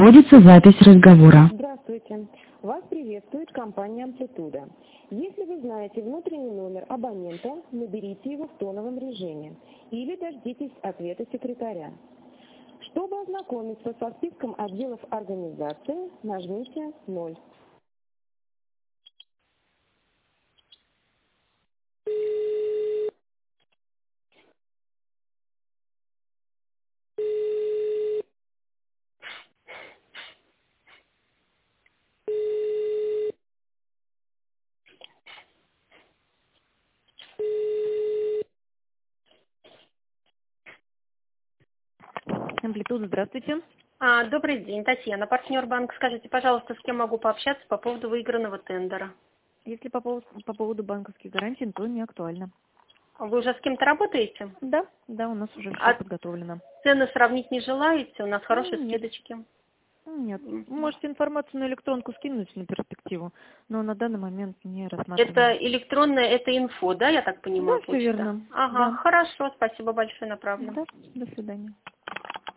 Проводится запись разговора. Здравствуйте. Вас приветствует компания «Амплитуда». Если вы знаете внутренний номер абонента, наберите его в тоновом режиме или дождитесь ответа секретаря. Чтобы ознакомиться со списком отделов организации, нажмите 0. Амплитуда, здравствуйте. Добрый день, Татьяна, партнер банка. Скажите, пожалуйста, с кем могу пообщаться по поводу выигранного тендера? Если по поводу банковских гарантий, то не актуально. Вы уже с кем-то работаете? Да, у нас уже все подготовлено. Цены сравнить не желаете? У нас хорошие скидочки. Нет, можете информацию на электронку скинуть на перспективу, но на данный момент не рассматриваем. Это электронное, это инфо, да, я так понимаю? Да, все верно. Ага, Да. хорошо, спасибо большое, направлю. Да, до свидания.